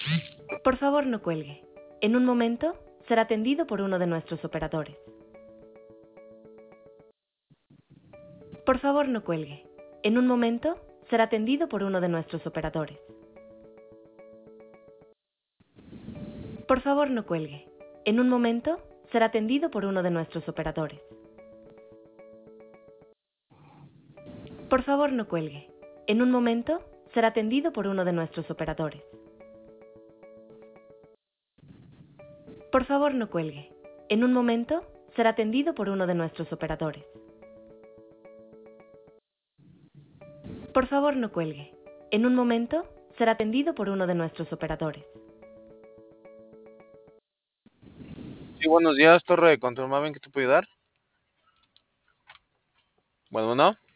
Por favor, no cuelgue. En un momento será atendido por uno de nuestros operadores. Por favor, no cuelgue. En un momento será atendido por uno de nuestros operadores. Por favor, no cuelgue. En un momento será atendido por uno de nuestros operadores. Por favor, no cuelgue. En un momento será atendido por uno de nuestros operadores. Por favor, no cuelgue. En un momento será atendido por uno de nuestros operadores. Por favor, no cuelgue. En un momento será atendido por uno de nuestros operadores. Sí, buenos días, Torre de Control Maven, ¿qué te puedo ayudar? Bueno, ¿no?